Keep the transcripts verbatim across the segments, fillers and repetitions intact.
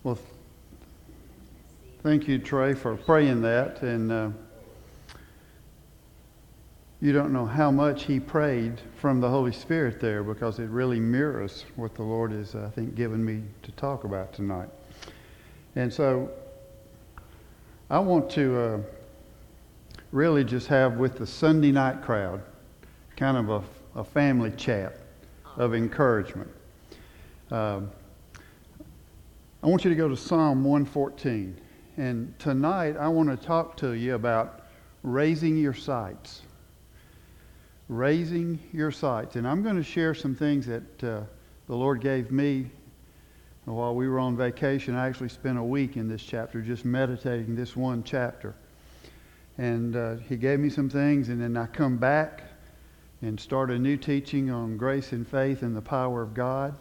Well, thank you, Trey, for praying that. And uh, you don't know how much he prayed from the Holy Spirit there, because it really mirrors what the Lord is, I think, giving me to talk about tonight. And so I want to uh, really just have with the Sunday night crowd kind of a, a family chat of encouragement. Um, I want you to go to Psalm one fourteen. And tonight I want to talk to you about raising your sights. Raising your sights. And I'm going to share some things that uh, the Lord gave me while we were on vacation. I actually spent a week in this chapter just meditating this one chapter. And uh, He gave me some things, and then I come back and start a new teaching on grace and faith and the power of God.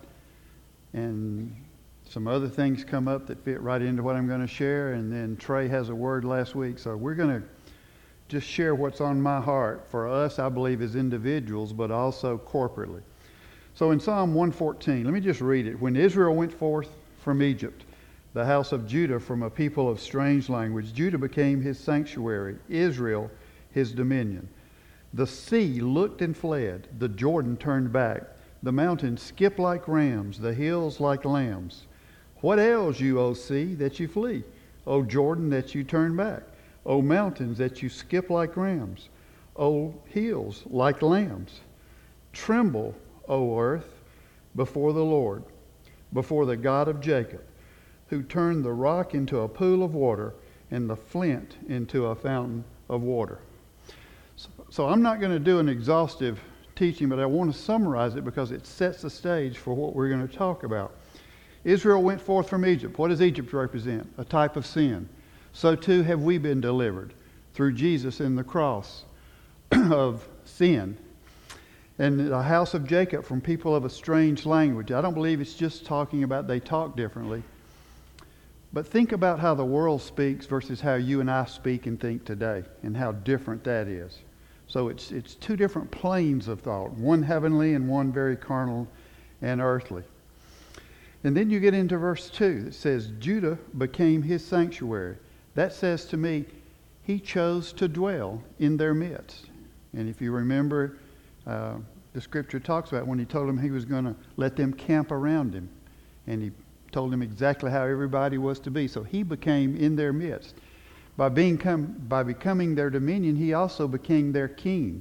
And some other things come up that fit right into what I'm going to share. And then Trey has a word last week. So we're going to just share what's on my heart for us, I believe, as individuals, but also corporately. So in Psalm one fourteen, let me just read it. When Israel went forth from Egypt, the house of Judah from a people of strange language, Judah became his sanctuary, Israel his dominion. The sea looked and fled, the Jordan turned back, the mountains skipped like rams, the hills like lambs. What ails you, O sea, that you flee? O Jordan, that you turn back? O mountains, that you skip like rams? O hills, like lambs? Tremble, O earth, before the Lord, before the God of Jacob, who turned the rock into a pool of water and the flint into a fountain of water. So, so I'm not going to do an exhaustive teaching, but I want to summarize it because it sets the stage for what we're going to talk about. Israel went forth from Egypt. What does Egypt represent? A type of sin. So too have we been delivered through Jesus in the cross of sin. And the house of Jacob from people of a strange language. I don't believe it's just talking about they talk differently. But think about how the world speaks versus how you and I speak and think today, and how different that is. So it's it's two different planes of thought, one heavenly and one very carnal and earthly. And then you get into verse two that says, Judah became his sanctuary. That says to me, he chose to dwell in their midst. And if you remember, uh, the scripture talks about when he told them he was going to let them camp around him. And he told them exactly how everybody was to be. So he became in their midst. By being come, by becoming their dominion, he also became their king.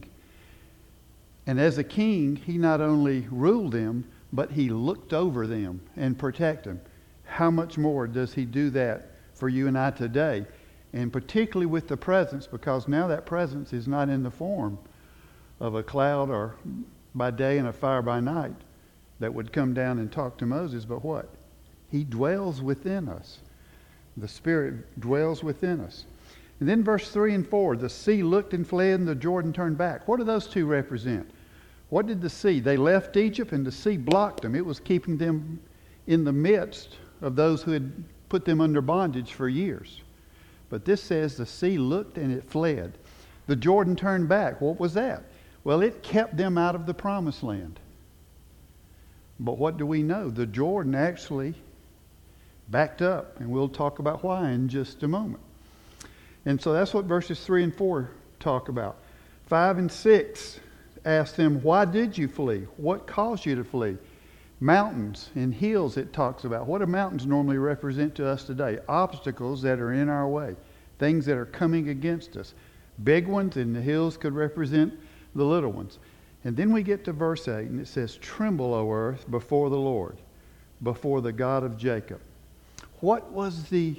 And as a king, he not only ruled them, but he looked over them and protected them. How much more does he do that for you and I today? And particularly with the presence, because now that presence is not in the form of a cloud or by day and a fire by night that would come down and talk to Moses, but what? He dwells within us. The Spirit dwells within us. And then verse three and four, the sea looked and fled and the Jordan turned back. What do those two represent? What did the sea? They left Egypt and the sea blocked them. It was keeping them in the midst of those who had put them under bondage for years. But this says the sea looked and it fled. The Jordan turned back. What was that? Well, it kept them out of the promised land. But what do we know? The Jordan actually backed up, and we'll talk about why in just a moment. And so that's what verses three and four talk about. Five and six ask them, why did you flee? What caused you to flee? Mountains and hills it talks about. What do mountains normally represent to us today? Obstacles that are in our way. Things that are coming against us. Big ones, and the hills could represent the little ones. And then we get to verse eight, and it says, tremble, O earth, before the Lord, before the God of Jacob. What was the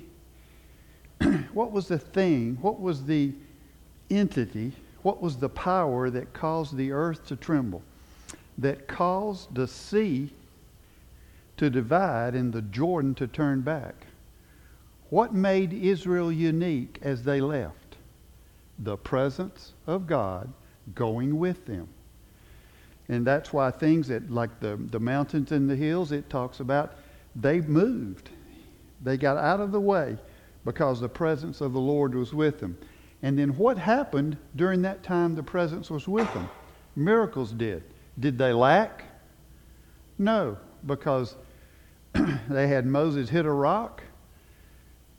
what was the thing, what was the entity, what was the power that caused the earth to tremble, that caused the sea to divide and the Jordan to turn back? What made Israel unique as they left? The presence of God going with them. And that's why things that, like the, the mountains and the hills, it talks about, they moved. They got out of the way because the presence of the Lord was with them. And then what happened during that time the presence was with them? Miracles did. Did they lack? No, because they had Moses hit a rock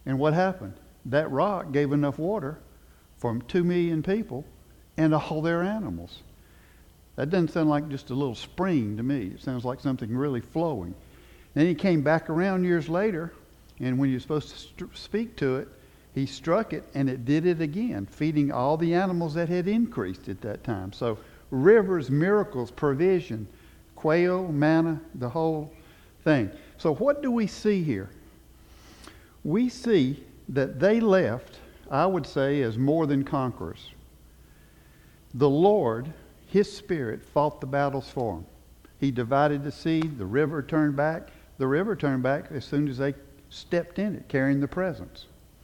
And what happened? That rock gave enough water for two million people and all their animals. That doesn't sound like just a little spring to me. It sounds like something really flowing. Then he came back around years later, and when you're supposed to st- speak to it, he struck it, and it did it again, feeding all the animals that had increased at that time. So rivers, miracles, provision, quail, manna, the whole thing. So what do we see here? We see that they left, I would say, as more than conquerors. The Lord, His Spirit, fought the battles for them. He divided the sea, the river turned back. The river turned back as soon as they stepped in it, carrying the presence.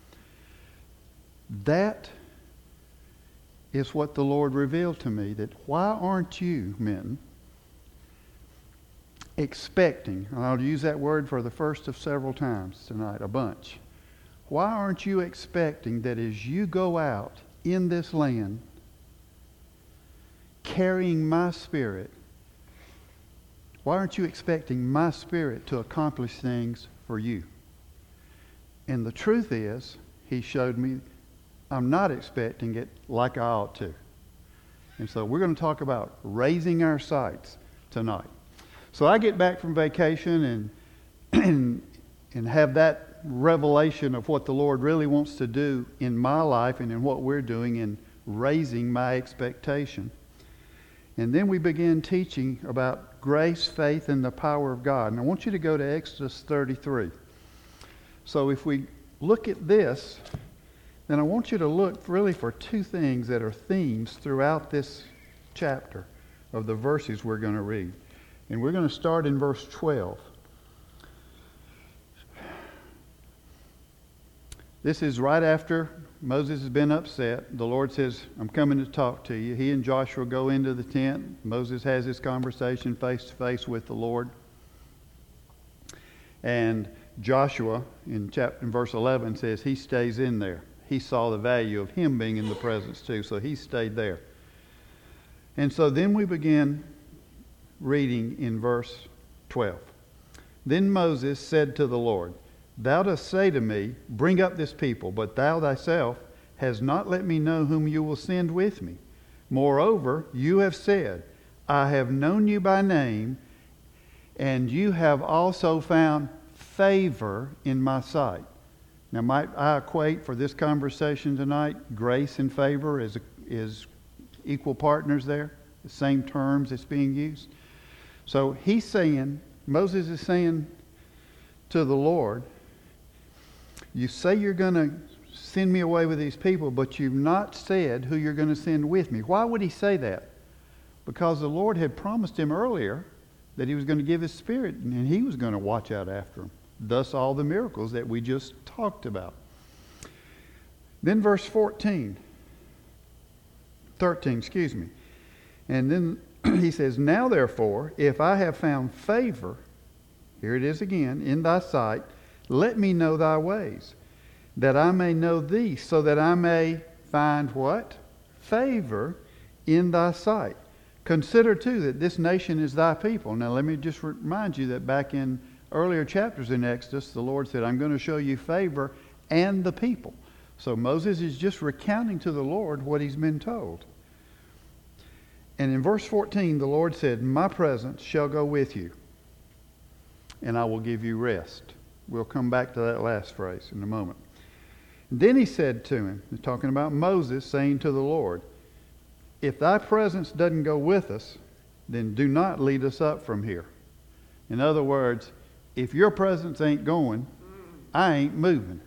That is what the Lord revealed to me, that why aren't you, men, expecting, and I'll use that word for the first of several times tonight, a bunch. Why aren't you expecting that as you go out in this land, carrying my Spirit, why aren't you expecting my Spirit to accomplish things for you? And the truth is, He showed me I'm not expecting it like I ought to. And so we're going to talk about raising our sights tonight. So I get back from vacation and and, and have that revelation of what the Lord really wants to do in my life and in what we're doing in raising my expectation. And then we begin teaching about grace, faith, and the power of God. And I want you to go to Exodus thirty-three. So if we look at this, then I want you to look really for two things that are themes throughout this chapter of the verses we're going to read. And we're going to start in verse twelve. This is right after Moses has been upset. The Lord says, I'm coming to talk to you. He and Joshua go into the tent. Moses has his conversation face to face with the Lord. And Joshua, in chapter in verse eleven, says he stays in there. He saw the value of him being in the presence too, so he stayed there. And so then we begin reading in verse twelve. Then Moses said to the Lord, Thou dost say to me, Bring up this people, but thou thyself hast not let me know whom you will send with me. Moreover, you have said, I have known you by name, and you have also found favor in my sight. Now, might I equate for this conversation tonight, grace and favor is, is equal partners there, the same terms that's being used. So he's saying, Moses is saying to the Lord, you say you're going to send me away with these people, but you've not said who you're going to send with me. Why would he say that? Because the Lord had promised him earlier that he was going to give his Spirit and he was going to watch out after him. Thus all the miracles that we just talked about. Then verse fourteen. thirteen, excuse me. And then he says, Now therefore, if I have found favor, here it is again, in thy sight, let me know thy ways, that I may know thee, so that I may find what? Favor in thy sight. Consider too that this nation is thy people. Now let me just remind you that back in earlier chapters in Exodus, the Lord said, I'm going to show you favor and the people. So Moses is just recounting to the Lord what he's been told. And in verse fourteen, the Lord said, My presence shall go with you, and I will give you rest. We'll come back to that last phrase in a moment. And then he said to him, he's talking about Moses, saying to the Lord, If thy presence doesn't go with us, then do not lead us up from here. In other words, if your presence ain't going, I ain't moving.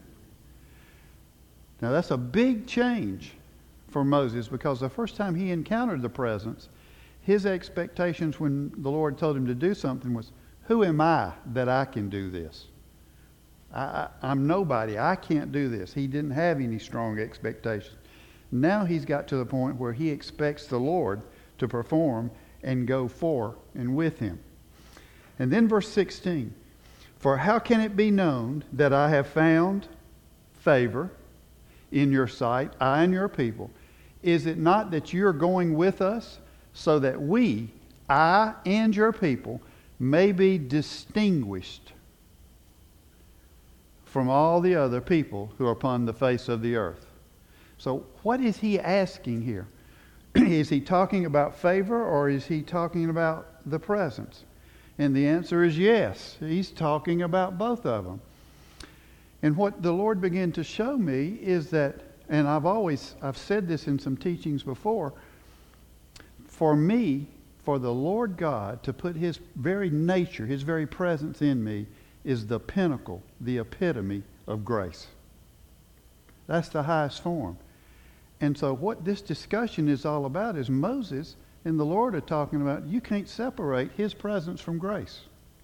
Now that's a big change for Moses, because the first time he encountered the presence, his expectations when the Lord told him to do something was, who am I that I can do this? I, I, I'm nobody. I can't do this. He didn't have any strong expectations. Now he's got to the point where he expects the Lord to perform and go for and with him. And then verse sixteen. For how can it be known that I have found favor in your sight, I and your people? Is it not that you're going with us, so that we, I and your people, may be distinguished from all the other people who are upon the face of the earth. So what is he asking here? Is he talking about favor, or is he talking about the presence? And the answer is yes. He's talking about both of them. And what the Lord began to show me is that, and I've always, I've said this in some teachings before, for me, for the Lord God to put his very nature, his very presence in me, is the pinnacle, the epitome of grace. That's the highest form. And so what this discussion is all about is Moses and the Lord are talking about you can't separate his presence from grace.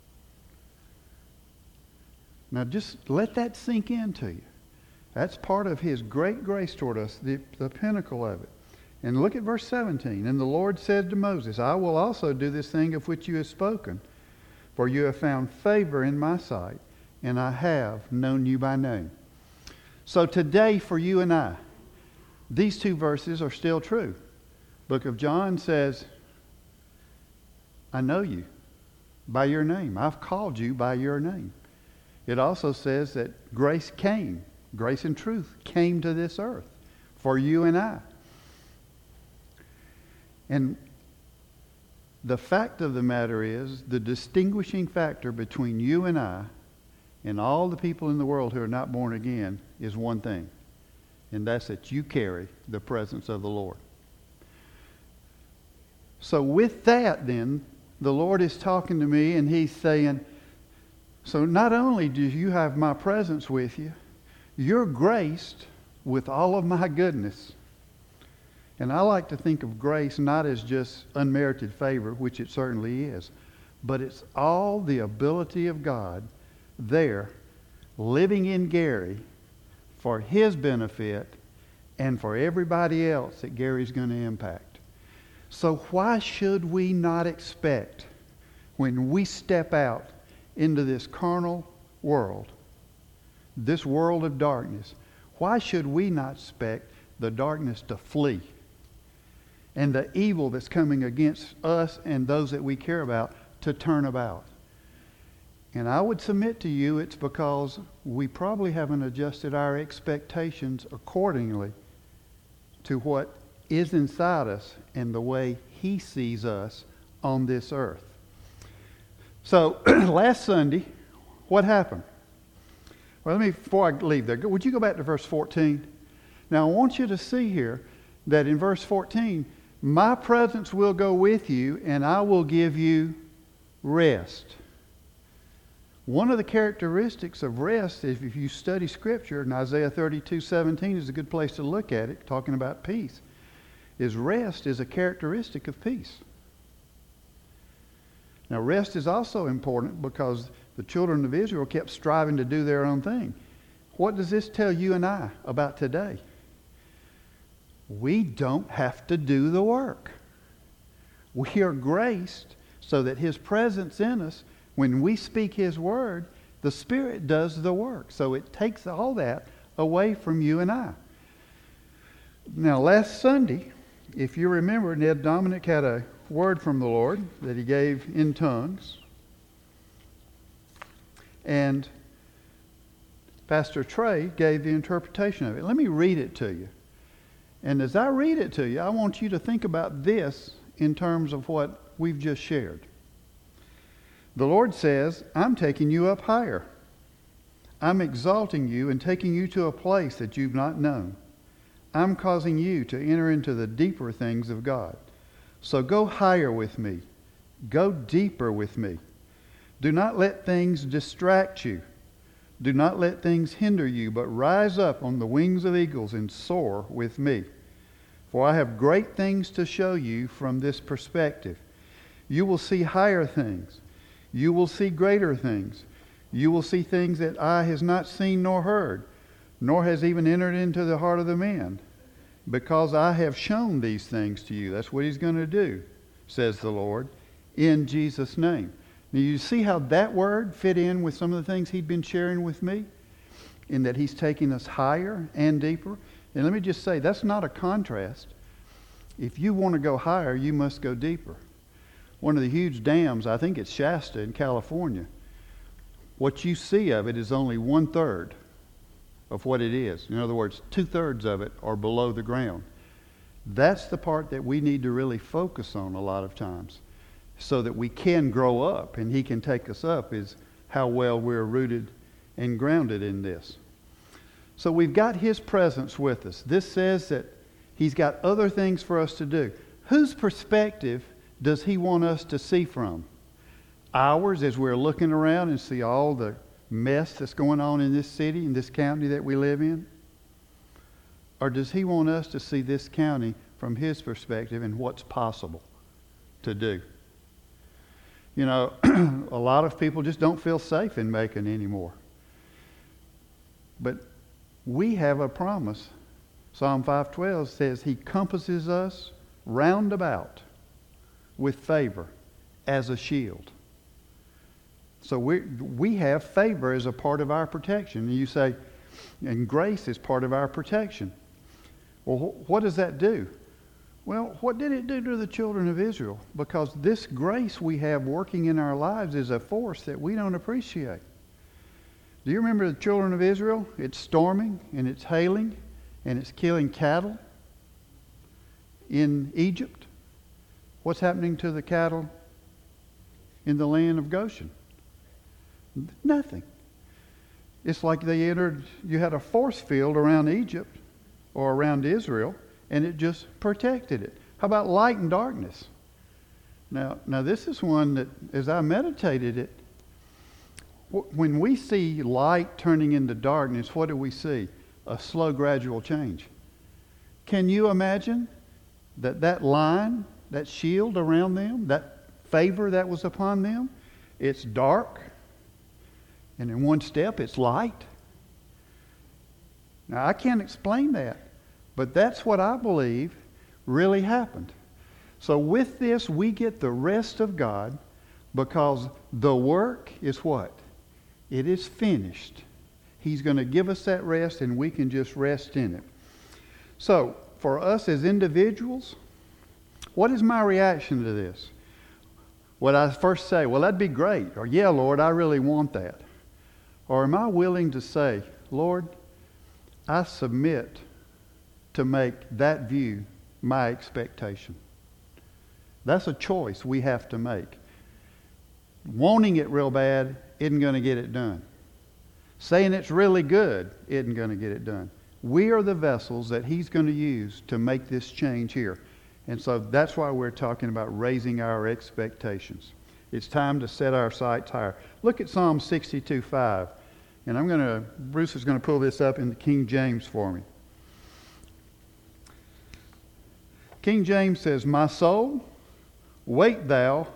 Now just let that sink into you. That's part of his great grace toward us, the, the pinnacle of it. And look at verse seventeen. And the Lord said to Moses, I will also do this thing of which you have spoken, for you have found favor in my sight, and I have known you by name. So today for you and I, these two verses are still true. Book of John says, I know you by your name. I've called you by your name. It also says that grace came, grace and truth came to this earth for you and I. And the fact of the matter is, the distinguishing factor between you and I and all the people in the world who are not born again is one thing. And that's that you carry the presence of the Lord. So with that then, the Lord is talking to me and he's saying, so not only do you have my presence with you, you're graced with all of my goodness. And I like to think of grace not as just unmerited favor, which it certainly is, but it's all the ability of God there living in Gary for his benefit and for everybody else that Gary's going to impact. So why should we not expect, when we step out into this carnal world, this world of darkness, why should we not expect the darkness to flee and the evil that's coming against us and those that we care about to turn about? And I would submit to you it's because we probably haven't adjusted our expectations accordingly to what is inside us and the way he sees us on this earth. So last Sunday, what happened? Well, let me, before I leave there, would you go back to verse fourteen? Now I want you to see here that in verse fourteen, my presence will go with you and I will give you rest. One of the characteristics of rest, if you study Scripture, and Isaiah thirty-two seventeen is a good place to look at it, talking about peace, is rest is a characteristic of peace. Now rest is also important because the children of Israel kept striving to do their own thing. What does this tell you and I about today? We don't have to do the work. We are graced so that his presence in us, when we speak his word, the Spirit does the work. So it takes all that away from you and I. Now last Sunday, if you remember, Ned Dominic had a word from the Lord that he gave in tongues. And Pastor Trey gave the interpretation of it. Let me read it to you. And as I read it to you, I want you to think about this in terms of what we've just shared. The Lord says, I'm taking you up higher. I'm exalting you and taking you to a place that you've not known. I'm causing you to enter into the deeper things of God. So go higher with me. Go deeper with me. Do not let things distract you. Do not let things hinder you, but rise up on the wings of eagles and soar with me. For I have great things to show you from this perspective. You will see higher things. You will see greater things. You will see things that eye has not seen nor heard, nor has even entered into the heart of the man. Because I have shown these things to you. That's what he's going to do, says the Lord, in Jesus' name. Now you see how that word fit in with some of the things he'd been sharing with me? In that he's taking us higher and deeper. And let me just say, that's not a contrast. If you want to go higher, you must go deeper. One of the huge dams, I think it's Shasta in California, what you see of it is only one-third of what it is. In other words, two-thirds of it are below the ground. That's the part that we need to really focus on a lot of times so that we can grow up and he can take us up, is how well we're rooted and grounded in this. So we've got his presence with us. This says that he's got other things for us to do. Whose perspective does he want us to see from? Ours, as we're looking around and see all the mess that's going on in this city, in this county that we live in? Or does he want us to see this county from his perspective and what's possible to do? You know, a lot of people just don't feel safe in Macon anymore. But we have a promise. Psalm five twelve says he compasses us round about with favor as a shield. So we we have favor as a part of our protection. And you say, and grace is part of our protection. Well, wh- what does that do? Well, what did it do to the children of Israel? Because this grace we have working in our lives is a force that we don't appreciate. Do you remember the children of Israel? It's storming and it's hailing and it's killing cattle in Egypt. What's happening to the cattle in the land of Goshen? Nothing. It's like they entered, you had a force field around Egypt or around Israel, and it just protected it. How about light and darkness? Now, now this is one that, as I meditated it, when we see light turning into darkness, what do we see? A slow, gradual change. Can you imagine that that line, that shield around them, that favor that was upon them, it's dark, and in one step it's light? Now, I can't explain that, but that's what I believe really happened. So with this, we get the rest of God because the work is what? It is finished. He's going to give us that rest, and we can just rest in it. So, for us as individuals, what is my reaction to this? Would I first say, well, that'd be great, or yeah, Lord, I really want that? Or am I willing to say, Lord, I submit to make that view my expectation? That's a choice we have to make. Wanting it real bad isn't going to get it done. Saying it's really good isn't going to get it done. We are the vessels that he's going to use to make this change here. And so that's why we're talking about raising our expectations. It's time to set our sights higher. Look at Psalm sixty-two five. And I'm going to, Bruce is going to pull this up in the King James for me. King James says, my soul, wait thou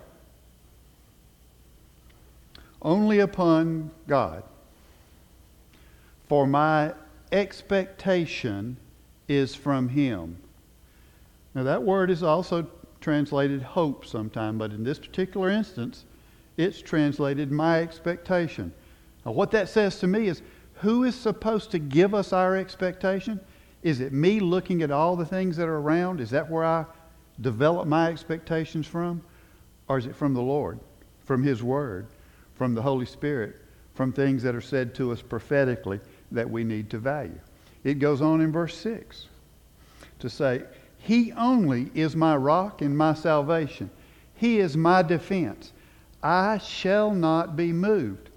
only upon God, for my expectation is from him. Now that word is also translated hope sometime, but in this particular instance, it's translated my expectation. Now what that says to me is, who is supposed to give us our expectation? Is it me looking at all the things that are around? Is that where I develop my expectations from? Or is it from the Lord, from his word, from the Holy Spirit, from things that are said to us prophetically that we need to value? It goes on in verse six to say, he only is my rock and my salvation. He is my defense. I shall not be moved.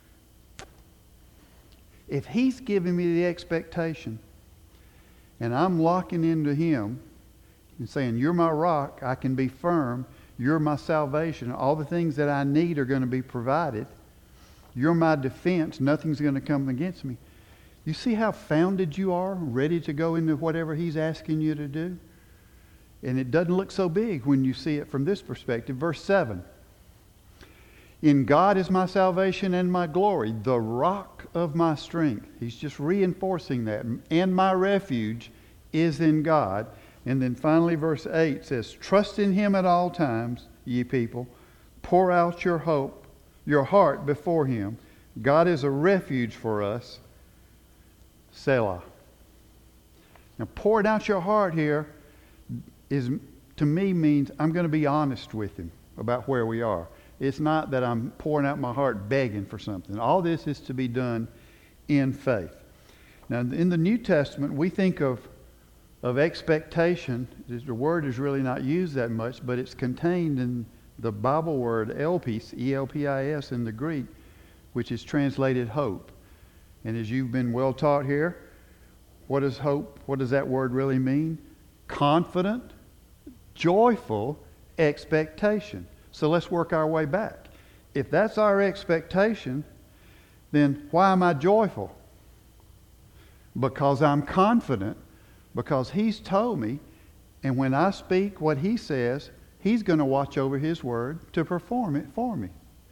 If he's giving me the expectation and I'm locking into him and saying, you're my rock, I can be firm, you're my salvation, all the things that I need are going to be provided, you're my defense, nothing's going to come against me. You see how founded you are, ready to go into whatever he's asking you to do? And it doesn't look so big when you see it from this perspective. Verse seven. In God is my salvation and my glory, the rock of my strength. He's just reinforcing that. And my refuge is in God. And then finally verse eight says, trust in him at all times, ye people. Pour out your hope, your heart before him. God is a refuge for us. Selah. Now pouring out your heart here is, to me, means I'm going to be honest with him about where we are. It's not that I'm pouring out my heart begging for something. All this is to be done in faith. Now, in the New Testament, we think of, of expectation. The word is really not used that much, but it's contained in the Bible word elpis, E L P I S in the Greek, which is translated hope. And as you've been well taught here, what does hope, what does that word really mean? Confident, joyful expectation. So let's work our way back. If that's our expectation, then why am I joyful? Because I'm confident, because He's told me, and when I speak what He says, He's going to watch over His word to perform it for me.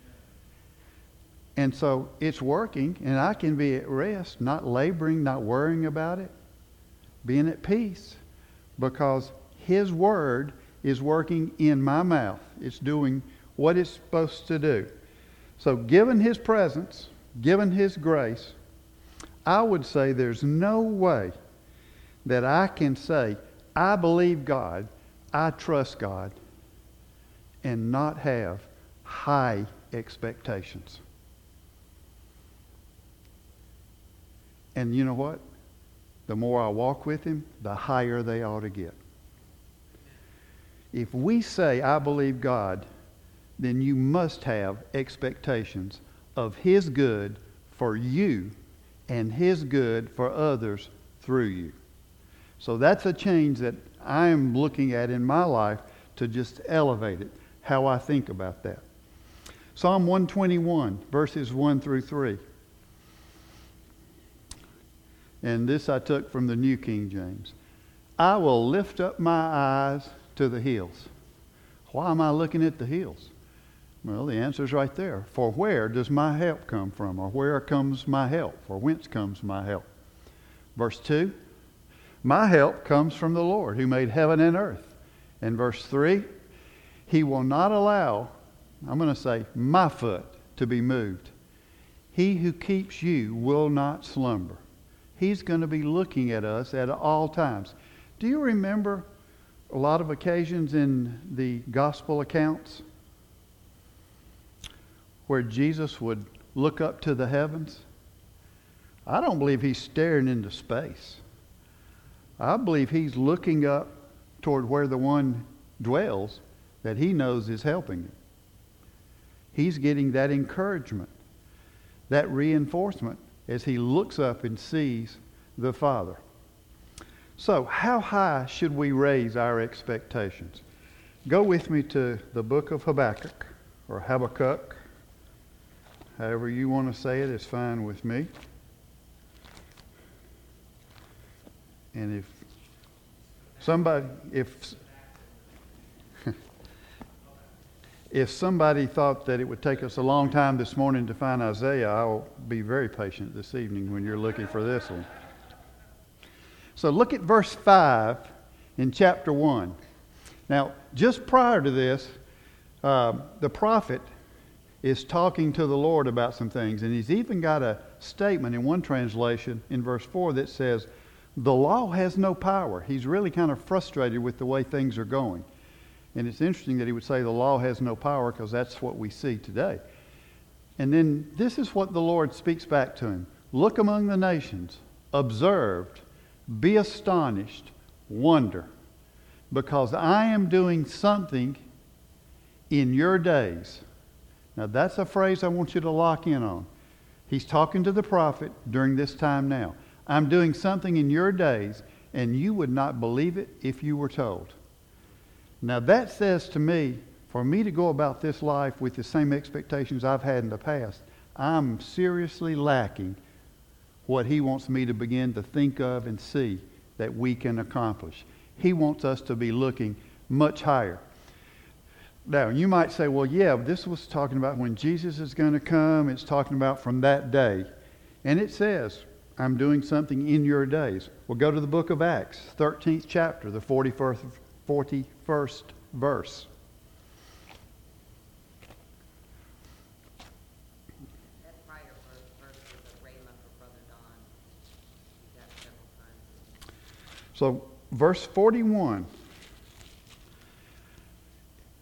And so it's working, and I can be at rest, not laboring, not worrying about it, being at peace, because His word is working in my mouth. It's doing what it's supposed to do. So given His presence, given His grace, I would say there's no way that I can say, I believe God, I trust God, and not have high expectations. And you know what? The more I walk with Him, the higher they ought to get. If we say, I believe God, then you must have expectations of His good for you and His good for others through you. So that's a change that I am looking at in my life to just elevate it, how I think about that. Psalm one twenty-one, verses one through three. And this I took from the New King James. I will lift up my eyes to the hills. Why am I looking at the hills? Well, the answer's right there. For where does my help come from? Or where comes my help? Or whence comes my help? Verse two, my help comes from the Lord who made heaven and earth. And verse three, He will not allow, I'm going to say, my foot to be moved. He who keeps you will not slumber. He's going to be looking at us at all times. Do you remember a lot of occasions in the gospel accounts where Jesus would look up to the heavens? I don't believe He's staring into space. I believe He's looking up toward where the one dwells that He knows is helping him. He's getting that encouragement, that reinforcement as He looks up and sees the Father. So, how high should we raise our expectations? Go with me to the book of Habakkuk, or Habakkuk. However you want to say it is fine with me. And if somebody, if if somebody thought that it would take us a long time this morning to find Isaiah, I'll be very patient this evening when you're looking for this one. So look at verse five in chapter one. Now, just prior to this, uh, the prophet is talking to the Lord about some things, and he's even got a statement in one translation in verse four that says, the law has no power. He's really kind of frustrated with the way things are going. And it's interesting that he would say the law has no power, because that's what we see today. And then this is what the Lord speaks back to him. Look among the nations, observed, be astonished, wonder, because I am doing something in your days. Now that's a phrase I want you to lock in on. He's talking to the prophet during this time now. I'm doing something in your days, and you would not believe it if you were told. Now that says to me, for me to go about this life with the same expectations I've had in the past, I'm seriously lacking what He wants me to begin to think of and see that we can accomplish. He wants us to be looking much higher. Now, you might say, well, yeah, this was talking about when Jesus is going to come. It's talking about from that day. And it says, I'm doing something in your days. Well, go to the book of Acts, thirteenth chapter, the forty-first, forty-first verse. That prior verse was a rhema for Brother Don. He got several times. So, verse forty-one.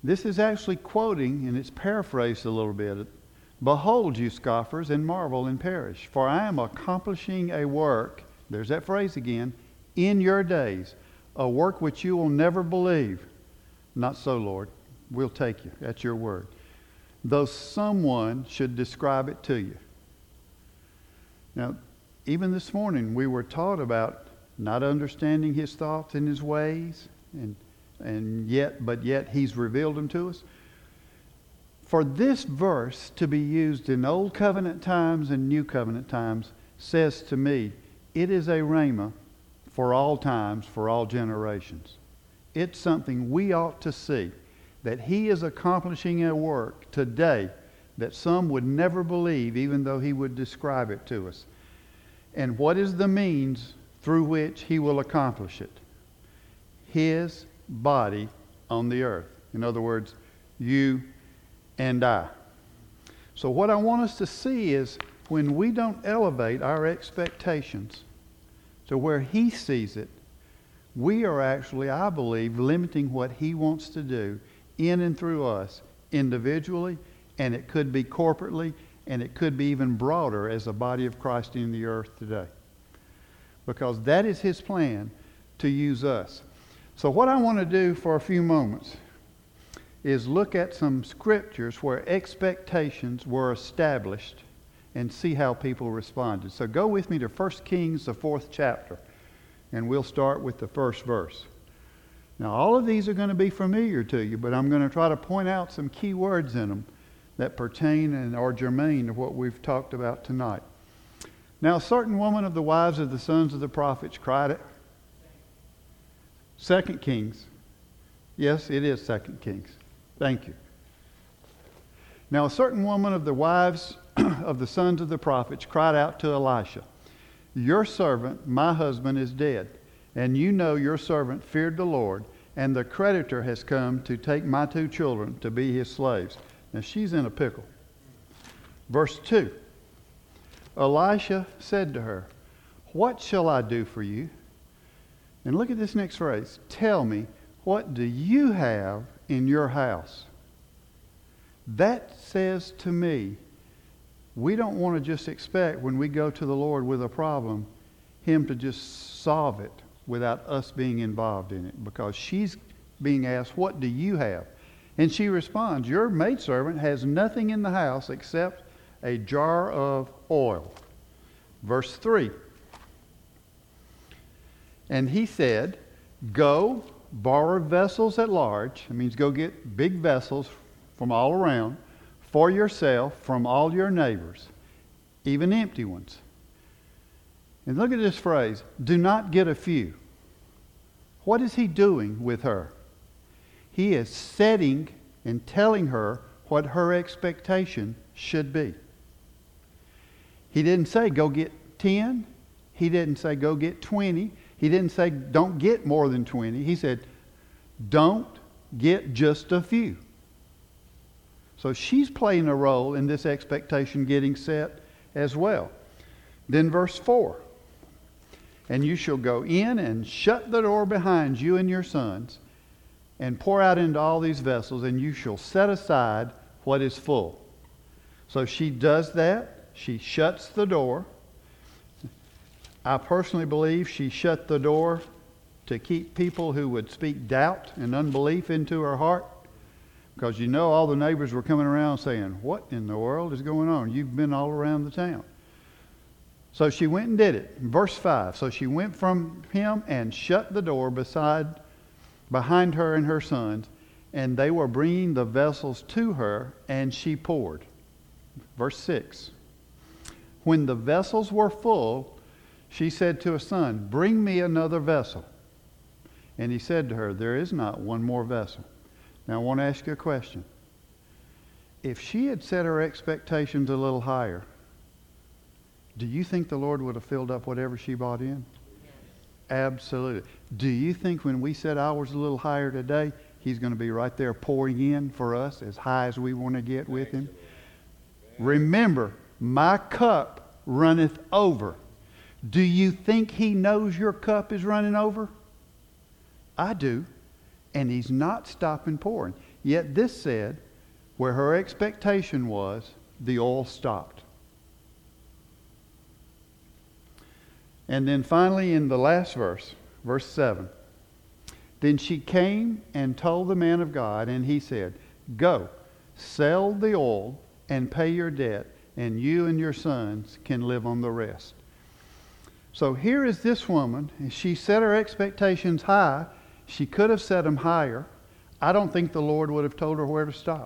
This is actually quoting, and it's paraphrased a little bit. Behold, you scoffers, and marvel and perish. For I am accomplishing a work, there's that phrase again, in your days, a work which you will never believe. Not so, Lord. We'll take you at your word. Though someone should describe it to you. Now, even this morning, we were taught about not understanding his thoughts and his ways, and and yet, but yet he's revealed them to us. For this verse to be used in Old Covenant times and New Covenant times says to me, it is a rhema for all times, for all generations. It's something we ought to see, that he is accomplishing a work today that some would never believe, even though he would describe it to us. And what is the means through which he will accomplish it? His body on the earth. In other words, you and I. So what I want us to see is when we don't elevate our expectations to where he sees it, we are actually, I believe, limiting what he wants to do in and through us individually, and it could be corporately, and it could be even broader as a body of Christ in the earth today. Because that is his plan to use us. So what I want to do for a few moments is look at some scriptures where expectations were established and see how people responded. So go with me to First Kings, the fourth chapter, and we'll start with the first verse. Now, all of these are going to be familiar to you, but I'm going to try to point out some key words in them that pertain and are germane to what we've talked about tonight. Now, a certain woman of the wives of the sons of the prophets cried it. Second Kings. Yes, it is Second Kings. Thank you. Now, a certain woman of the wives of the sons of the prophets cried out to Elisha, your servant, my husband, is dead, and you know your servant feared the Lord, and the creditor has come to take my two children to be his slaves. Now, she's in a pickle. Verse two. Elisha said to her, what shall I do for you? And look at this next phrase. Tell me, what do you have in your house? That says to me, we don't want to just expect when we go to the Lord with a problem, him to just solve it without us being involved in it. Because she's being asked, what do you have? And she responds, your maidservant has nothing in the house except a jar of oil. Verse three. And he said, go borrow vessels at large. It means go get big vessels from all around for yourself from all your neighbors, even empty ones. And look at this phrase, do not get a few. What is he doing with her? He is setting and telling her what her expectation should be. He didn't say go get ten. He didn't say go get twenty. He didn't say don't get more than twenty. He said don't get just a few. So she's playing a role in this expectation getting set as well. Then verse four. And you shall go in and shut the door behind you and your sons and pour out into all these vessels, and you shall set aside what is full. So she does that. She shuts the door. I personally believe she shut the door to keep people who would speak doubt and unbelief into her heart. Because you know all the neighbors were coming around saying, what in the world is going on? You've been all around the town. So she went and did it. Verse five. So she went from him and shut the door beside, behind her and her sons, and they were bringing the vessels to her, and she poured. Verse six. When the vessels were full, she said to a son, bring me another vessel. And he said to her, there is not one more vessel. Now I want to ask you a question. If she had set her expectations a little higher, do you think the Lord would have filled up whatever she brought in? Yes. Absolutely. Do you think when we set ours a little higher today, he's going to be right there pouring in for us as high as we want to get with him? Remember, my cup runneth over. Do you think he knows your cup is running over? I do. and he's not stopping pouring. Yet this said, where her expectation was, the oil stopped. And then finally in the last verse, verse seven, then she came and told the man of God, and he said, go, sell the oil and pay your debt, and you and your sons can live on the rest. So here is this woman, and she set her expectations high. She could have set them higher. I don't think the Lord would have told her where to stop.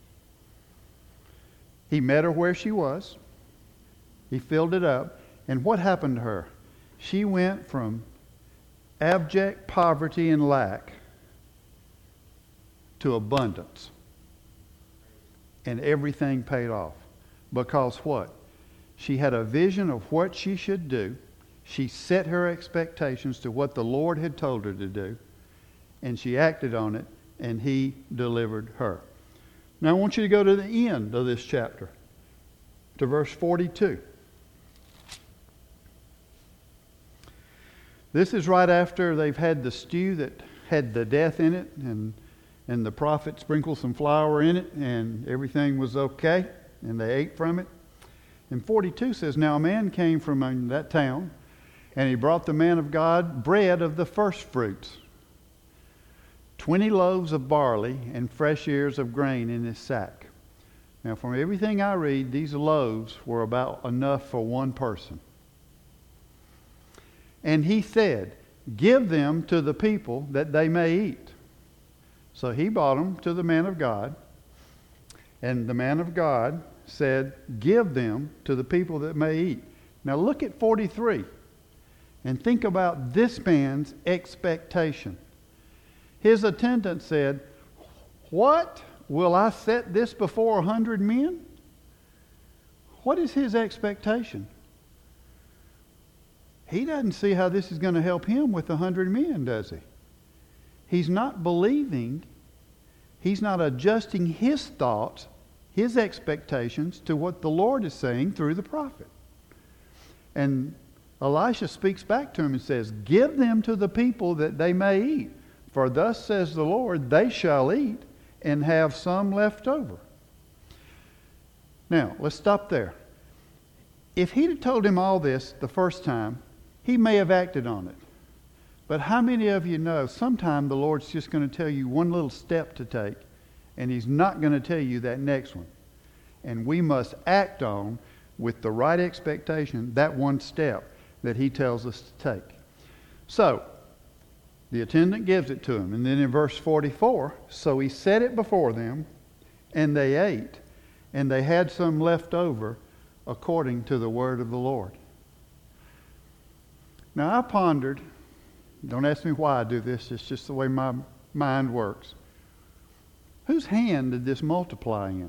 He met her where she was. He filled it up. And what happened to her? She went from abject poverty and lack to abundance. And everything paid off. Because what? She had a vision of what she should do. She set her expectations to what the Lord had told her to do. And she acted on it, and he delivered her. Now I want you to go to the end of this chapter, to verse forty-two. This is right after they've had the stew that had the death in it, and and the prophet sprinkled some flour in it, and everything was okay, and they ate from it. And forty-two says, now a man came from that town, and he brought the man of God bread of the first fruits, twenty loaves of barley and fresh ears of grain in his sack. Now from everything I read, these loaves were about enough for one person. And he said, give them to the people that they may eat. So he brought them to the man of God. And the man of God said, give them to the people that may eat. Now look at forty-three. And think about this man's expectation. His attendant said, what? Will I set this before a hundred men? What is his expectation? He doesn't see how this is going to help him with a hundred men, does he? He's not believing. He's not adjusting his thoughts, his expectations to what the Lord is saying through the prophet. And Elisha speaks back to him and says, give them to the people that they may eat. For thus says the Lord, they shall eat and have some left over. Now, let's stop there. If he'd have told him all this the first time, he may have acted on it. But how many of you know sometime the Lord's just going to tell you one little step to take, and he's not going to tell you that next one. And we must act on, with the right expectation, that one step that he tells us to take. So, the attendant gives it to him. And then in verse forty-four, so he set it before them, and they ate, and they had some left over according to the word of the Lord. Now I pondered, don't ask me why I do this, it's just the way my mind works. Whose hand did this multiply in?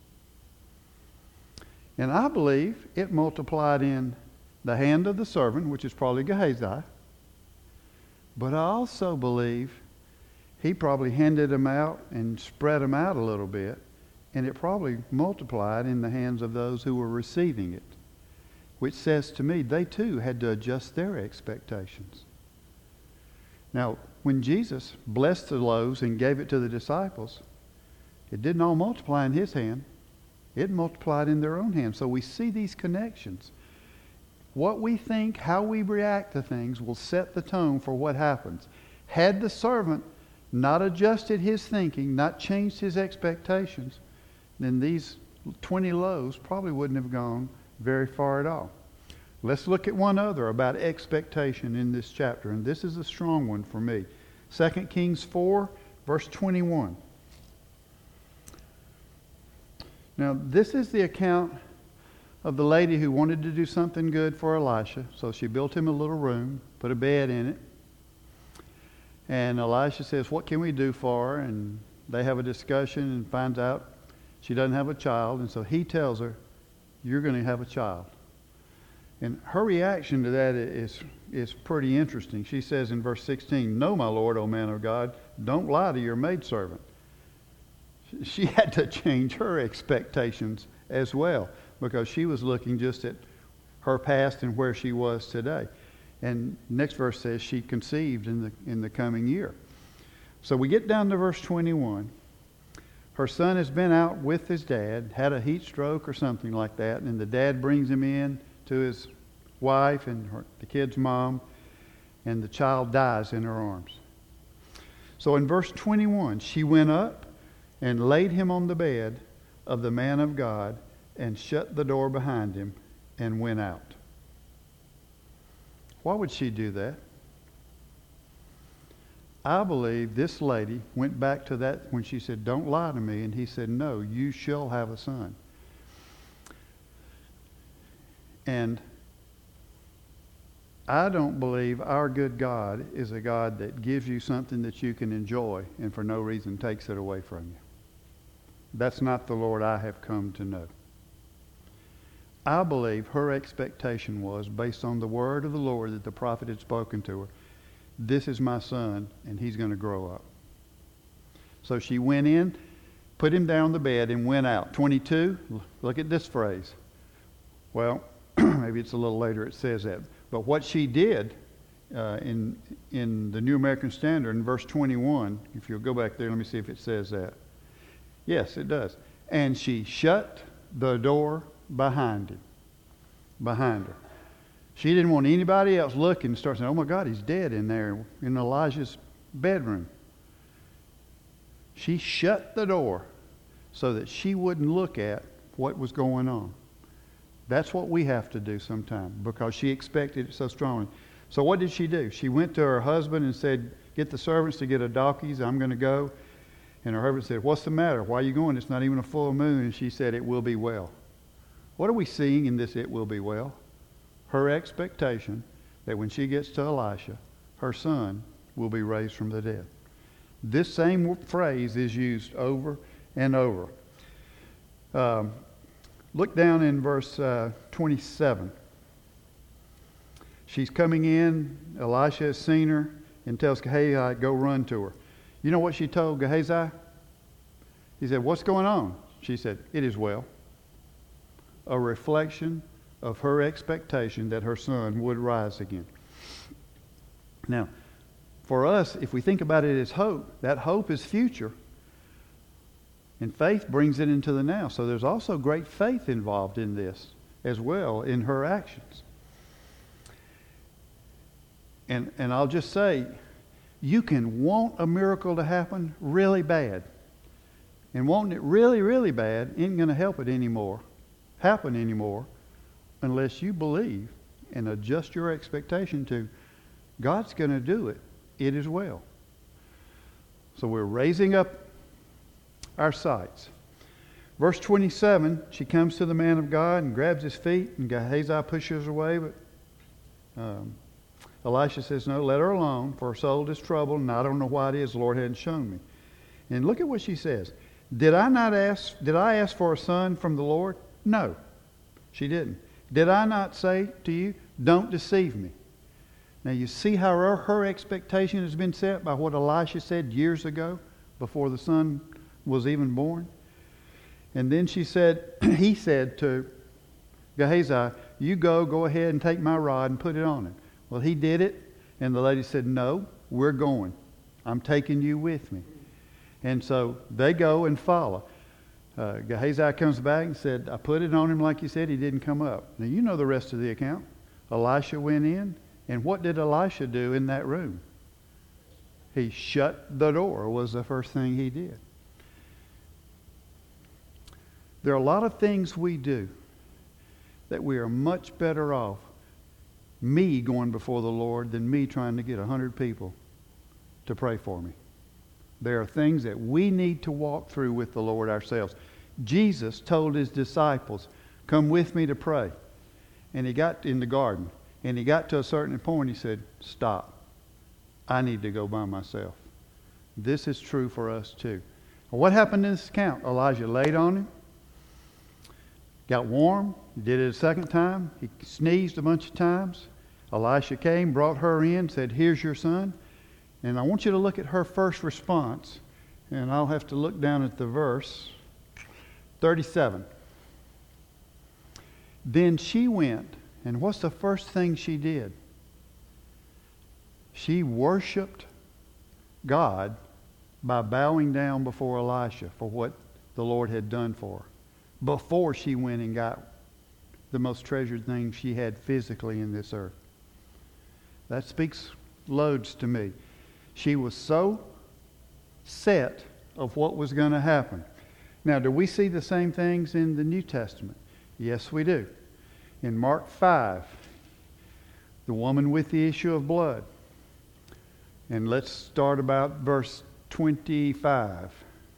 And I believe it multiplied in the hand of the servant, which is probably Gehazi. But I also believe he probably handed them out and spread them out a little bit, and it probably multiplied in the hands of those who were receiving it, which says to me they too had to adjust their expectations. Now, when Jesus blessed the loaves and gave it to the disciples, it didn't all multiply in his hand. It multiplied in their own hand. So we see these connections. What we think, how we react to things will set the tone for what happens. Had the servant not adjusted his thinking, not changed his expectations, then these twenty loaves probably wouldn't have gone very far at all. Let's look at one other about expectation in this chapter, and this is a strong one for me. Second Kings four, verse twenty-one. Now, this is the account of the lady who wanted to do something good for Elisha. So she built him a little room, put a bed in it. And Elisha says, what can we do for her? And they have a discussion and finds out she doesn't have a child. And so he tells her, you're going to have a child. And her reaction to that is, is pretty interesting. She says in verse sixteen, no, my Lord, O man of God, don't lie to your maidservant. She had to change her expectations as well, because she was looking just at her past and where she was today. And next verse says she conceived in the in the coming year. So we get down to verse twenty-one. Her son has been out with his dad, had a heat stroke or something like that, and the dad brings him in to his wife and her, the kid's mom, and the child dies in her arms. So in verse twenty-one, she went up and laid him on the bed of the man of God and shut the door behind him and went out. Why would she do that? I believe this lady went back to that when she said, "Don't lie to me." And he said, "No, you shall have a son." And I don't believe our good God is a God that gives you something that you can enjoy and for no reason takes it away from you. That's not the Lord I have come to know. I believe her expectation was, based on the word of the Lord that the prophet had spoken to her, this is my son, and he's going to grow up. So she went in, put him down on the bed, and went out. twenty-two, look at this phrase. Well, maybe it's a little later it says that. But what she did uh, in, in the New American Standard, in verse twenty-one, if you'll go back there, let me see if it says that. Yes, it does. And she shut the door behind him, behind her. She didn't want anybody else looking and start saying, "Oh my God, he's dead in there in Elijah's bedroom." She shut the door so that she wouldn't look at what was going on. That's what we have to do sometime because she expected it so strongly. So what did she do? She went to her husband and said, "Get the servants to get a donkeys. I'm going to go." And her husband said, "What's the matter? Why are you going? It's not even a full moon." And she said, "It will be well." What are we seeing in this "it will be well"? Her expectation that when she gets to Elisha, her son will be raised from the dead. This same phrase is used over and over. Um, look down in verse uh, twenty-seven. She's coming in. Elisha has seen her and tells Gehazi, "Go run to her." You know what she told Gehazi? He said, "What's going on?" She said, "It is well." A reflection of her expectation that her son would rise again. Now, for us, if we think about it as hope, that hope is future. And faith brings it into the now. So there's also great faith involved in this as well in her actions. And, and I'll just say, you can want a miracle to happen really bad. And wanting it really, really bad ain't going to help it anymore, happen anymore, unless you believe and adjust your expectation to God's going to do it. It is well. So we're raising up our sights. Verse twenty-seven, she comes to the man of God and grabs his feet, and Gehazi pushes her away, but um, Elisha says, "No, let her alone, for her soul is troubled, and I don't know why it is. The Lord hadn't shown me." And look at what she says. Did I not ask, did I ask for a son from the Lord? No, she didn't. Did I not say to you, "Don't deceive me"? Now you see how her, her expectation has been set by what Elisha said years ago before the son was even born. And then she said, he said to Gehazi, "You go, go ahead and take my rod and put it on him." Well, he did it, and the lady said, "No, we're going. I'm taking you with me." And so they go and follow. Uh, Gehazi comes back and said, "I put it on him like you said. He didn't come up." Now, you know the rest of the account. Elisha went in, and what did Elisha do in that room? He shut the door, was the first thing he did. There are a lot of things we do that we are much better off me going before the Lord than me trying to get a hundred people to pray for me. There are things that we need to walk through with the Lord ourselves. Jesus told his disciples, "Come with me to pray." And he got in the garden, and he got to a certain point, he said, "Stop. I need to go by myself." This is true for us too. Well, what happened in this account? Elijah laid on him, got warm, he did it a second time, he sneezed a bunch of times. Elisha came, brought her in, said, "Here's your son." And I want you to look at her first response, and I'll have to look down at the verse thirty-seven. Then she went, and what's the first thing she did? She worshiped God by bowing down before Elisha for what the Lord had done for her before she went and got the most treasured thing she had physically in this earth. That speaks loads to me. She was so set of what was going to happen. Now, do we see the same things in the New Testament? Yes, we do. In Mark five, the woman with the issue of blood. And let's start about verse twenty-five.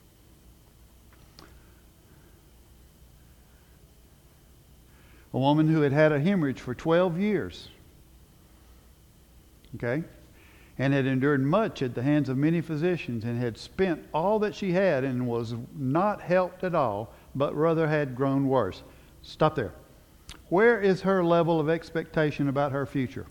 A woman who had had a hemorrhage for twelve years. Okay? And had endured much at the hands of many physicians, and had spent all that she had, and was not helped at all, but rather had grown worse. Stop there. Where is her level of expectation about her future?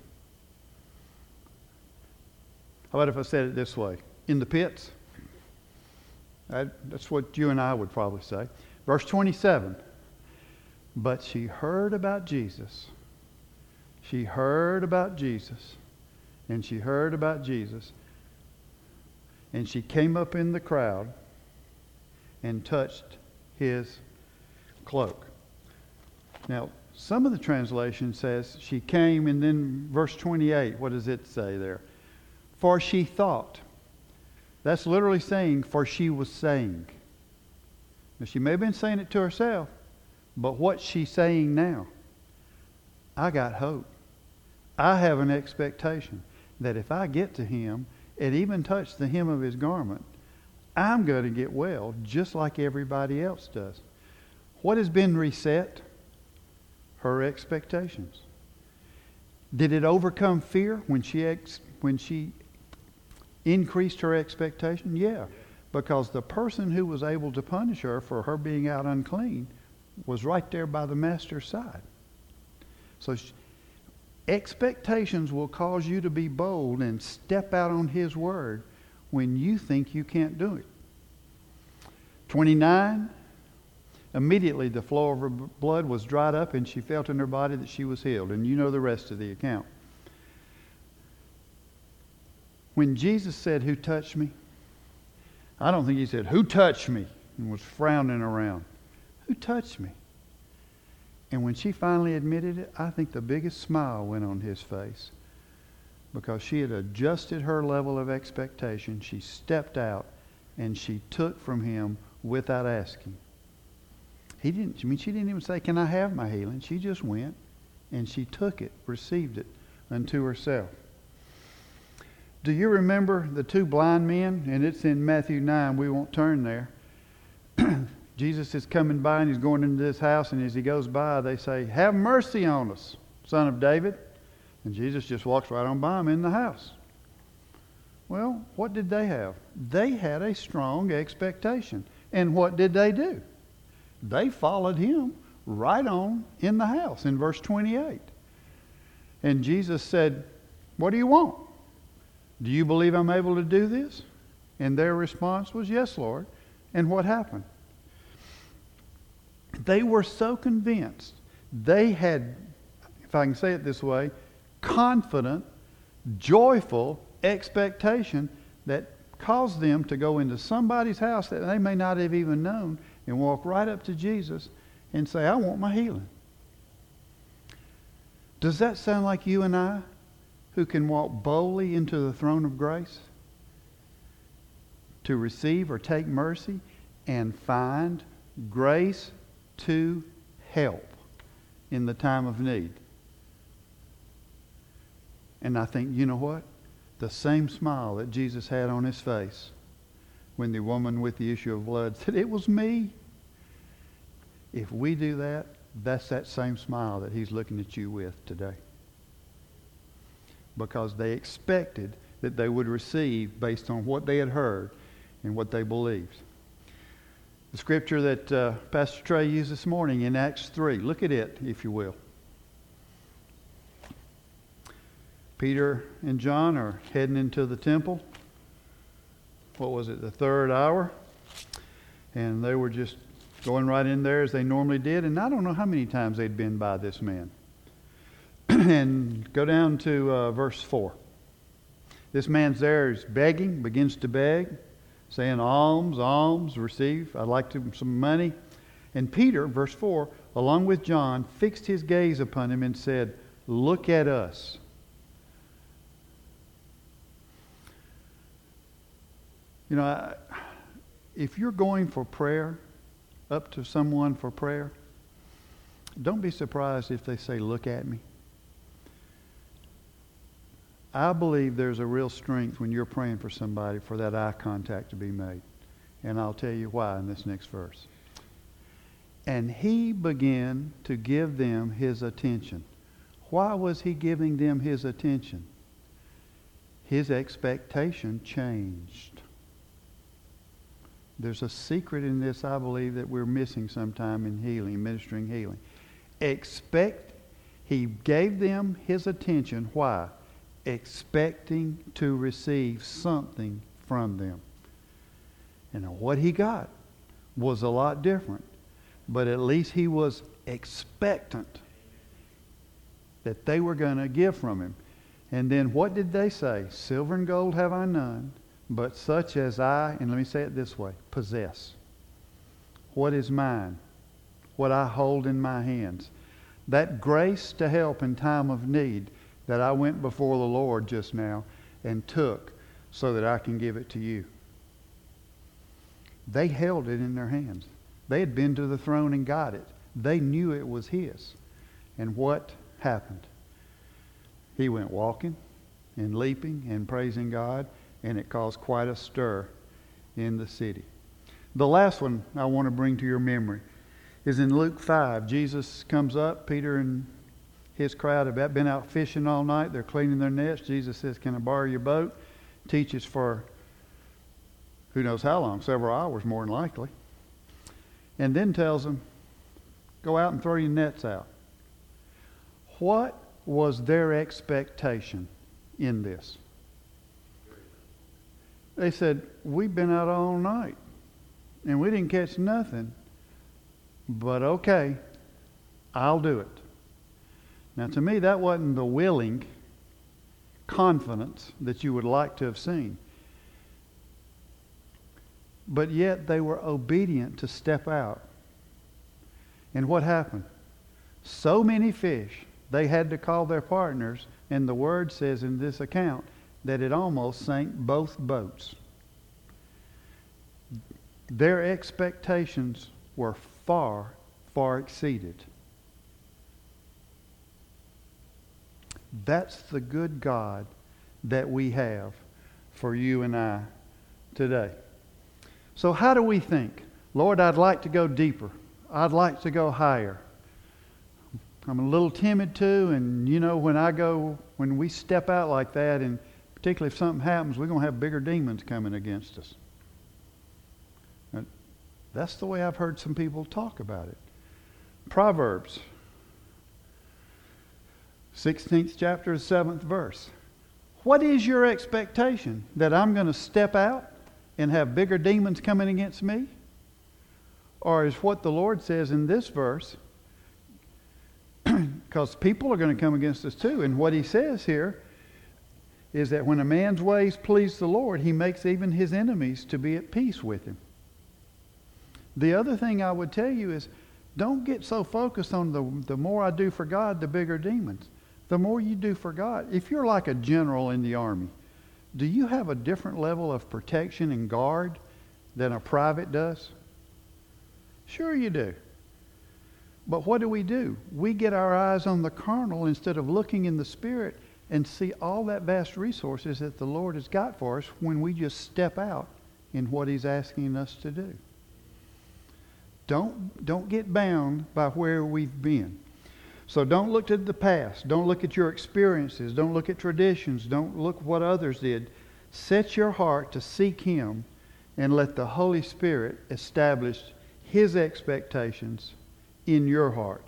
How about if I said it this way? In the pits? That's what you and I would probably say. Verse twenty-seven. But she heard about Jesus. She heard about Jesus. And she heard about Jesus. And she came up in the crowd and touched his cloak. Now, some of the translation says she came, and then verse twenty-eight, what does it say there? For she thought. That's literally saying, for she was saying. Now, she may have been saying it to herself, but what's she saying now? I got hope. I have an expectation that if I get to him and even touch the hem of his garment, I'm going to get well just like everybody else does. What has been reset? Her expectations. Did it overcome fear when she ex- when she increased her expectation? Yeah, because the person who was able to punish her for her being out unclean was right there by the master's side. So she, expectations will cause you to be bold and step out on his word when you think you can't do it. twenty-nine. Immediately the flow of her blood was dried up, and she felt in her body that she was healed. And you know the rest of the account. When Jesus said, "Who touched me?" I don't think he said, "Who touched me?" and was frowning around. Who touched me? And when she finally admitted it, I think the biggest smile went on his face, because she had adjusted her level of expectation. She stepped out and she took from him without asking. He didn't, I mean, she didn't even say, "Can I have my healing?" She just went and she took it, received it unto herself. Do you remember the two blind men? And it's in Matthew nine. We won't turn there. Jesus is coming by and he's going into this house, and as he goes by, they say, "Have mercy on us, Son of David." And Jesus just walks right on by them in the house. Well, what did they have? They had a strong expectation. And what did they do? They followed him right on in the house in verse twenty-eight. And Jesus said, "What do you want? Do you believe I'm able to do this?" And their response was, "Yes, Lord." And what happened? They were so convinced. They had, if I can say it this way, confident, joyful expectation that caused them to go into somebody's house that they may not have even known and walk right up to Jesus and say, "I want my healing." Does that sound like you and I, who can walk boldly into the throne of grace to receive or take mercy and find grace to help in the time of need? And I think, you know what? The same smile that Jesus had on his face when the woman with the issue of blood said, "It was me." If we do that, that's that same smile that he's looking at you with today. Because they expected that they would receive based on what they had heard and what they believed. The scripture that uh, Pastor Trey used this morning in Acts three. Look at it, if you will. Peter and John are heading into the temple. What was it, the third hour? And they were just going right in there as they normally did. And I don't know how many times they'd been by this man. And go down to uh, verse four. This man's there is begging, begins to beg. saying, alms, alms, receive. I'd like to, some money. And Peter, verse four, along with John, fixed his gaze upon him and said, look at us. You know, I, if you're going for prayer, up to someone for prayer, don't be surprised if they say, look at me. I believe there's a real strength when you're praying for somebody for that eye contact to be made. And I'll tell you why in this next verse. And he began to give them his attention. Why was he giving them his attention? His expectation changed. There's a secret in this, I believe, that we're missing sometime in healing, ministering healing. Expect, he gave them his attention. Why? Expecting to receive something from them. And what he got was a lot different. But at least he was expectant that they were going to give from him. And then what did they say? Silver and gold have I none, but such as I, and let me say it this way, possess. What is mine? What I hold in my hands. That grace to help in time of need that I went before the Lord just now and took so that I can give it to you. They held it in their hands. They had been to the throne and got it. They knew it was his. And what happened? He went walking and leaping and praising God, and it caused quite a stir in the city. The last one I want to bring to your memory is in Luke five. Jesus comes up. Peter and his crowd have been out fishing all night. They're cleaning their nets. Jesus says, can I borrow your boat? Teaches for who knows how long, several hours more than likely. And then tells them, go out and throw your nets out. What was their expectation in this? They said, we've been out all night and we didn't catch nothing. But okay, I'll do it. Now to me, that wasn't the willing confidence that you would like to have seen. But yet they were obedient to step out. And what happened? So many fish, they had to call their partners, and the word says in this account that it almost sank both boats. Their expectations were far, far exceeded. That's the good God that we have for you and I today. So how do we think? Lord, I'd like to go deeper. I'd like to go higher. I'm a little timid too, and you know, when I go, when we step out like that, and particularly if something happens, we're going to have bigger demons coming against us. And that's the way I've heard some people talk about it. Proverbs, sixteenth chapter, seventh verse. What is your expectation? That I'm going to step out and have bigger demons coming against me? Or is what the Lord says in this verse, because people are going to come against us too, and what he says here is that when a man's ways please the Lord, he makes even his enemies to be at peace with him. The other thing I would tell you is, don't get so focused on the, the more I do for God, the bigger demons. The more you do for God. If you're like a general in the army, do you have a different level of protection and guard than a private does? Sure you do. But what do we do? We get our eyes on the carnal instead of looking in the spirit and see all that vast resources that the Lord has got for us when we just step out in what he's asking us to do. Don't, don't get bound by where we've been. So don't look to the past. Don't look at your experiences. Don't look at traditions. Don't look what others did. Set your heart to seek him and let the Holy Spirit establish his expectations in your heart.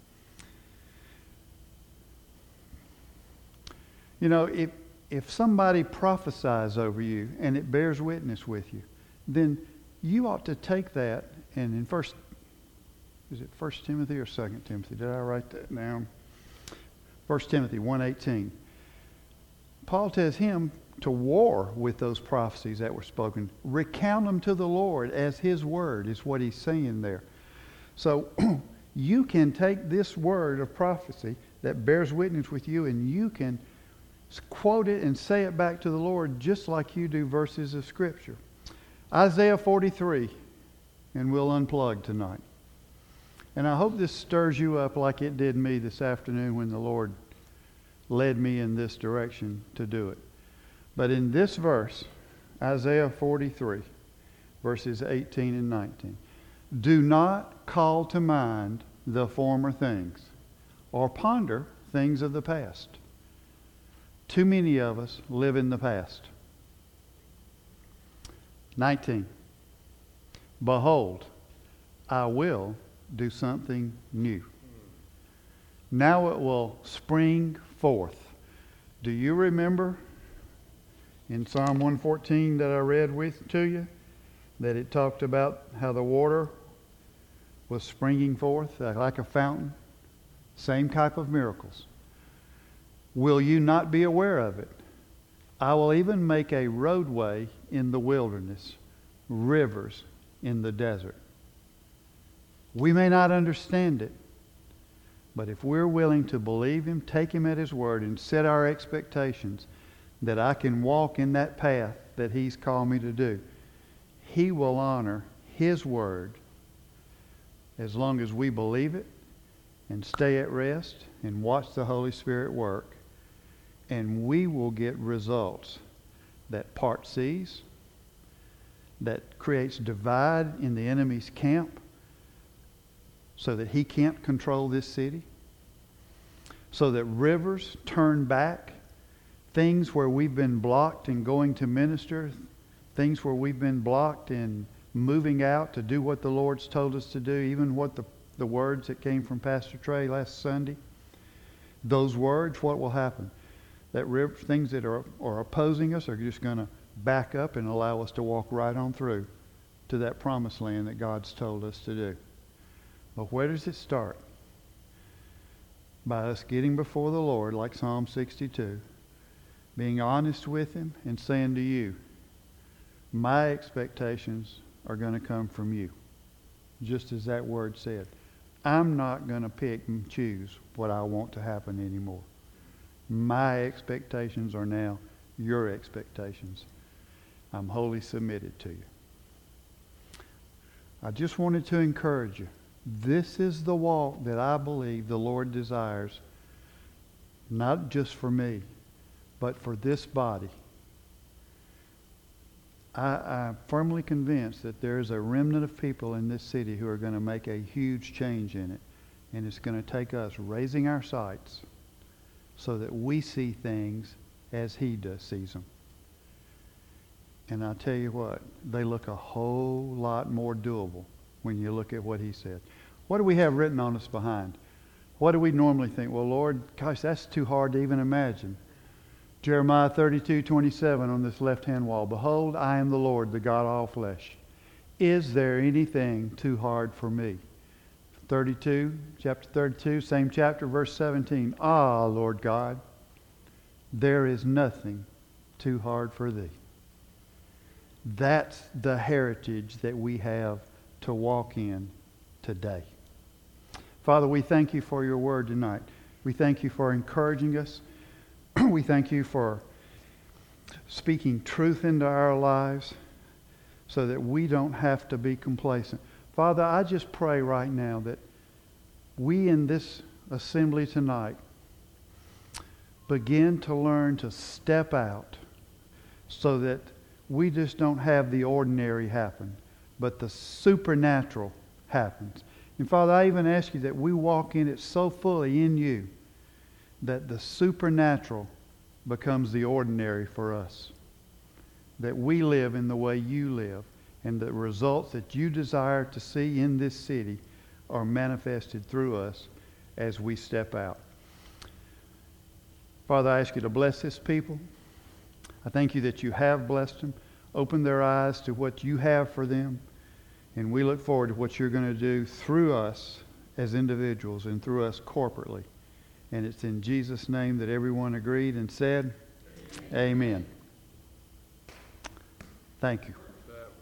You know, if if somebody prophesies over you and it bears witness with you, then you ought to take that, and in first is it First Timothy or Second Timothy? Did I write that down? First Timothy one eighteen. Paul tells him, to war with those prophecies that were spoken. Recount them to the Lord as His word is what He's saying there. So you can take this word of prophecy that bears witness with you, and you can quote it and say it back to the Lord just like you do verses of Scripture. Isaiah forty-three, and we'll unplug tonight. And I hope this stirs you up like it did me this afternoon when the Lord led me in this direction to do it. But in this verse, Isaiah forty-three, verses eighteen and nineteen, do not call to mind the former things, or ponder things of the past. Too many of us live in the past. nineteen. Behold, I will do something new. Now it will spring forth. Do you remember in Psalm one fourteen that I read with to you that it talked about how the water was springing forth like a fountain? Same type of miracles. Will you not be aware of it? I will even make a roadway in the wilderness, rivers in the desert. We may not understand it, but if we're willing to believe Him, take Him at His word, and set our expectations that I can walk in that path that He's called me to do, He will honor His word as long as we believe it and stay at rest and watch the Holy Spirit work. And we will get results that part seas, that creates divide in the enemy's camp so that he can't control this city, so that rivers turn back, things where we've been blocked in going to minister, things where we've been blocked in moving out to do what the Lord's told us to do, even what the, the words that came from Pastor Trey last Sunday. Those words, what will happen? That river, things that are, are opposing us are just going to back up and allow us to walk right on through to that promised land that God's told us to do. But where does it start? By us getting before the Lord, like Psalm sixty-two, being honest with Him and saying to you, my expectations are going to come from you, just as that word said. I'm not going to pick and choose what I want to happen anymore. My expectations are now your expectations. I'm wholly submitted to you. I just wanted to encourage you. This is the walk that I believe the Lord desires, not just for me, but for this body. I, I'm firmly convinced that there is a remnant of people in this city who are going to make a huge change in it. And it's going to take us raising our sights so that we see things as He does sees them. And I tell you what, they look a whole lot more doable when you look at what He said. What do we have written on us behind? What do we normally think? Well, Lord, gosh, that's too hard to even imagine. Jeremiah thirty-two twenty-seven on this left-hand wall. Behold, I am the Lord, the God of all flesh. Is there anything too hard for me? thirty-two, chapter thirty-two, same chapter, verse seventeen. Ah, Lord God, there is nothing too hard for Thee. That's the heritage that we have to walk in today. Father, we thank You for Your word tonight. We thank You for encouraging us. We thank You for speaking truth into our lives so that we don't have to be complacent. Father, I just pray right now that we in this assembly tonight begin to learn to step out so that we just don't have the ordinary happen, but the supernatural happens. And Father, I even ask You that we walk in it so fully in You that the supernatural becomes the ordinary for us. That we live in the way You live, and the results that You desire to see in this city are manifested through us as we step out. Father, I ask You to bless this people. I thank You that You have blessed them. Open their eyes to what You have for them. And we look forward to what You're going to do through us as individuals and through us corporately. And it's in Jesus' name that everyone agreed and said, Amen. Amen. Thank you.